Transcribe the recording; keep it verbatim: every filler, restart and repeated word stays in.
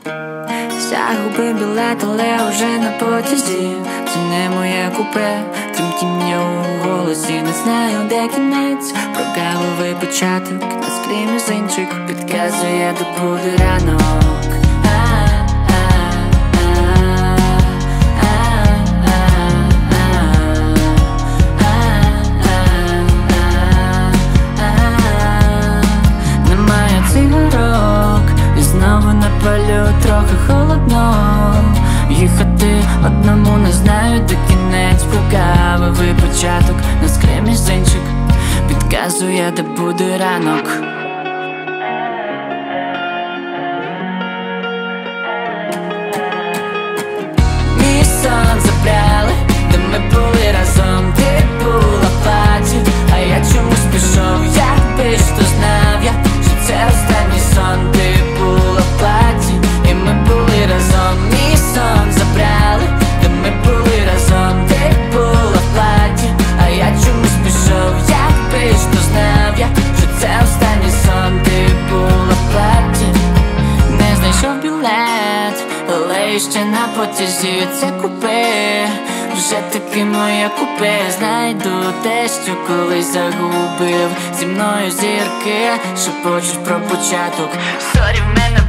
Загубив білет, але вже на потязі. Це не моє купе, тремтіння у голосі. Не знаю, де кінець, прогавивий початок. На склі мізинчик підказує, де буде ранок. Немає цигарок, і знову напалю, трохи холодно. Їхати одному, не знаю, де кінець, прогавивий початок. На склі мізинчик підказує, де буде ранок. Мій сон забрали, де ми були разом. Ти була в платі, а я чомусь пішов. Якби ж то знав я, що це останній сон. Ти була в платі, і ми були разом. Мій сон забрали, де ми були разом. Ти була в платі, а я чомусь пішов. Якби ж то знав я, що це останній сон. Ти була в платі. Не знайшов білет, але ще на потязі. Це купе, вже таки моє купе. Знайду те, що колись загубив. Зі мною зірки шепочуть про початок. Сорі, в мене